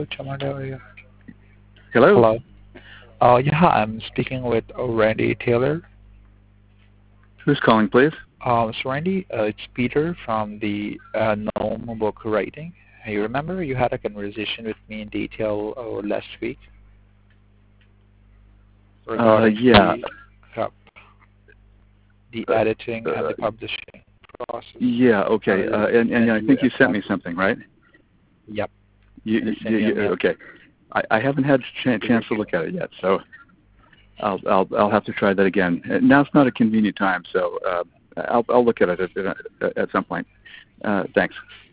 Chamandaria. Hello? Hello. Yeah, I'm speaking with Randy Taylor. Who's calling, please? So Randy, it's Peter from the Gnome Book Writing. You remember you had a conversation with me in detail last week regarding Yeah. uh, the Uh, editing and uh, the publishing process. yeah, okay. And Send I you think a you sent me copy. something, right? Yep, I sent you a mail. Okay. I haven't had a Did you chance to look at it yet, so I'll have to try that again. Now's not a convenient time, so I'll look at it at some point. Thanks.